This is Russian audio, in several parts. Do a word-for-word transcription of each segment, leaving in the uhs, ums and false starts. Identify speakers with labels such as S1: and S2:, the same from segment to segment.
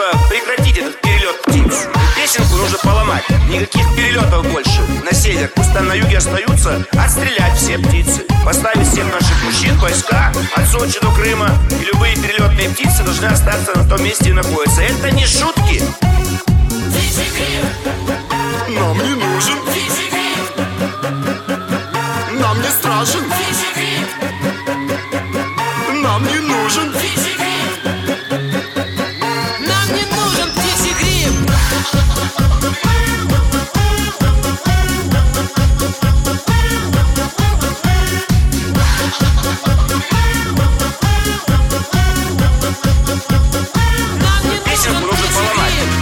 S1: правительство прекратить этот перелет птиц. Песенку нужно поломать. Никаких перелетов больше на север. Пусть там на юге остаются. Отстрелять все птицы. Поставить всех наших мужчин, войска от Сочи до Крыма. И любые перелетные птицы должны остаться на том месте, где находятся. Это не шутки.
S2: Нам не нужен. Нам не страшен. Нам не нужен.
S3: Нам не нужен птичий гриб. Нам не
S1: Песенку
S3: нужен
S1: нужно
S3: птичий
S1: поломать.
S3: гриб.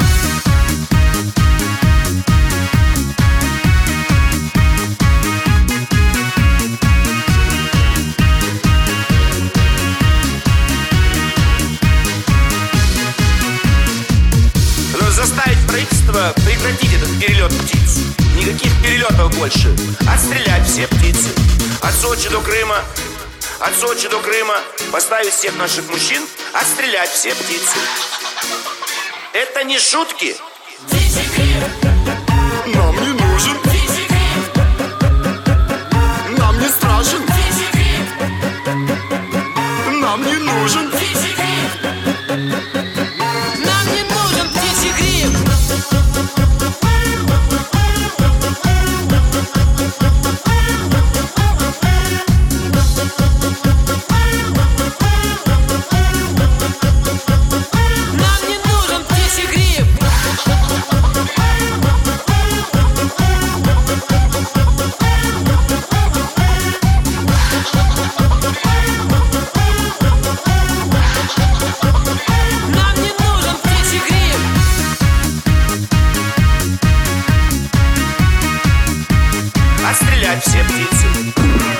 S1: Заставить правительство прекратить этот перелет птиц. Никаких перелетов больше. Отстрелять все птицы. От Сочи до Крыма. От Сочи до Крыма. Поставить всех наших мужчин. Отстрелять все птицы. Это не шутки.
S2: Нам не нужен. Нам не страшен. Нам не нужен.
S3: Нам не нужен птичий гриб. Нам не нужен птичий гриб. Нам не нужен птичий гриб.
S1: Отстрелять все птицы.